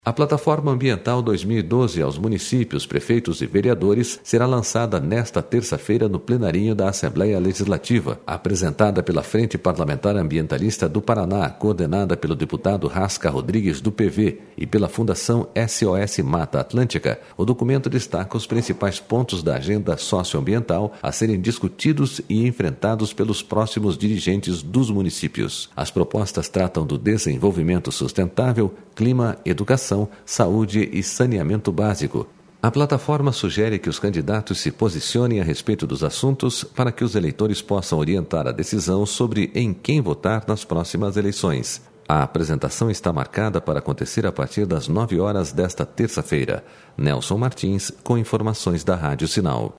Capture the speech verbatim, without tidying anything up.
A Plataforma Ambiental dois mil e doze aos municípios, prefeitos e vereadores será lançada nesta terça-feira no plenarinho da Assembleia Legislativa. Apresentada pela Frente Parlamentar Ambientalista do Paraná, coordenada pelo deputado Rasca Rodrigues do P V e pela Fundação S O S Mata Atlântica, o documento destaca os principais pontos da agenda socioambiental a serem discutidos e enfrentados pelos próximos dirigentes dos municípios. As propostas tratam do desenvolvimento sustentável, clima, educação, saúde e saneamento básico. A plataforma sugere que os candidatos se posicionem a respeito dos assuntos para que os eleitores possam orientar a decisão sobre em quem votar nas próximas eleições. A apresentação está marcada para acontecer a partir das nove horas desta terça-feira. Nelson Martins, com informações da Rádio Sinal.